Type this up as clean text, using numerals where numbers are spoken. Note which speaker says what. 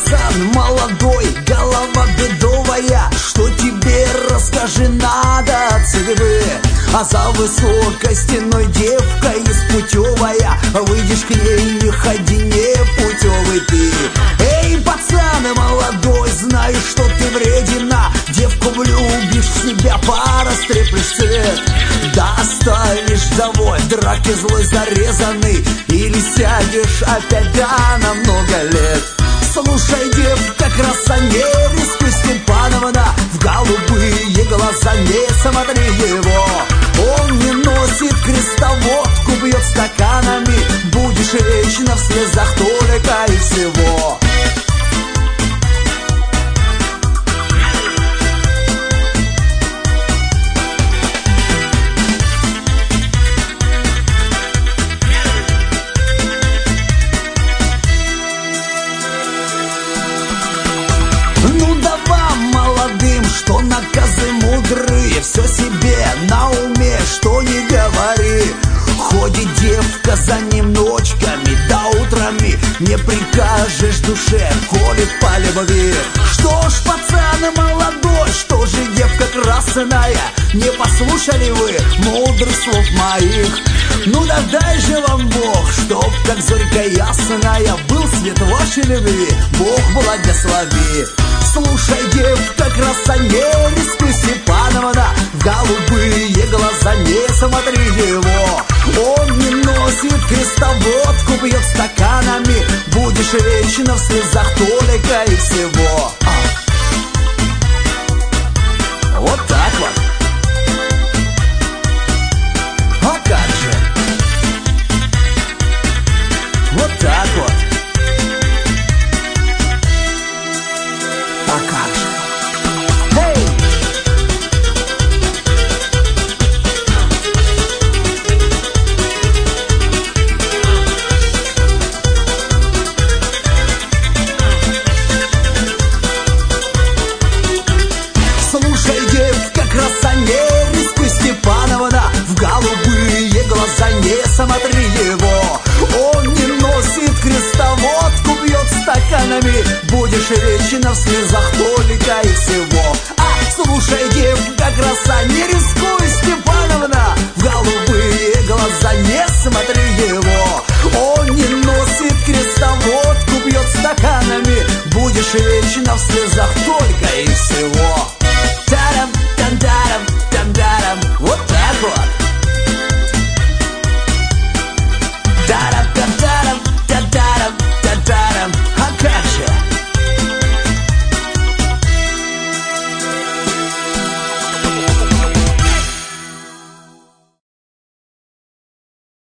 Speaker 1: пацан молодой, голова бедовая, что тебе расскажи надо, цветы. А за высокой стеной девка испутевая, выйдешь к ней, не ходи, не путевый ты. Эй, пацан молодой, знаю, что ты вредина, девку влюбишь в себя, порастреплешь цвет. Да оставишь завой, драки злой зарезанный, или сядешь опять, да, на много лет. Слушай, девка, краса, не рискуй, Степановна, в голубые глаза не смотри его. Он не носит креста, водку бьет стаканами, будешь вечно в слезах только и всего. Ну да вам, молодым, что наказы мудрые, все себе на уме, что не говори. Ходит девка за ним ночками, да утрами не прикажешь душе, коли по любви. Что ж, пацан молодой, что же девка красная, не послушали вы мудрых слов моих? Ну да дай же вам Бог, чтоб как зорька ясная был свет вашей любви, Бог благослови. Слушай, девка, краса, не рискуй, Степановна, в голубые глаза не смотри его. Он не носит креста, водку пьет стаканами, будешь вечно в слезах только и всего. Вот так.